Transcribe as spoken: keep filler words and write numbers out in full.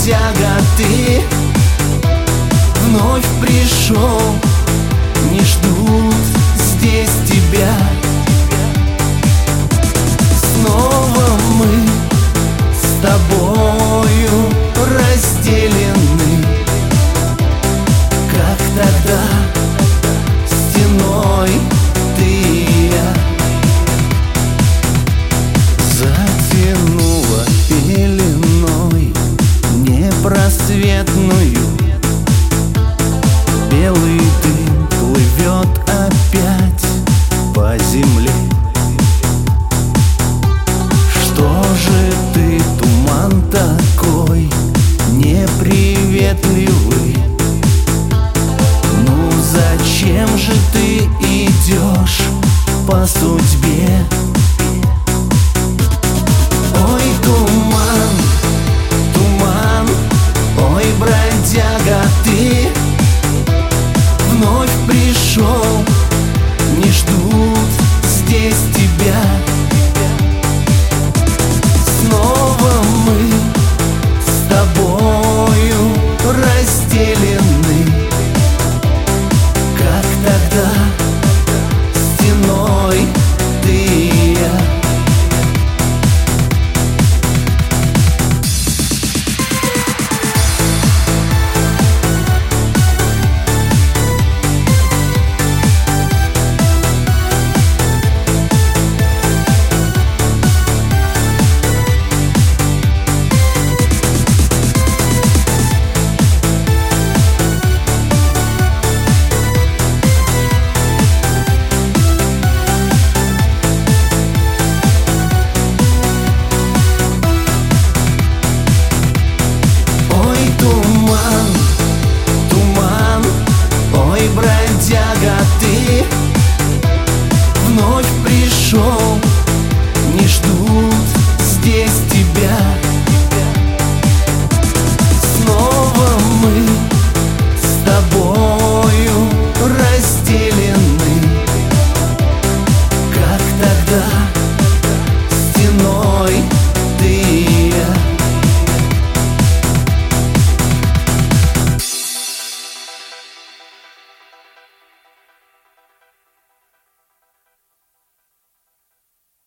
бродяга, ты вновь пришел, не ждут здесь тебя. Снова мы с тобою разделены, как тогда стеной ты и я. Затянула пеленой непросветную, белый дым плывет опять по земле. Что же ты, туман такой неприветливый? Ну зачем же ты идешь по судьбе? Ой, туман, туман, ой, бродяга, ты вновь пришел, не ждут здесь тебя. Снова мы с тобою разделены, как тогда стеной ты и я. Бродяга, ты вновь пришел, не ждут здесь тебя.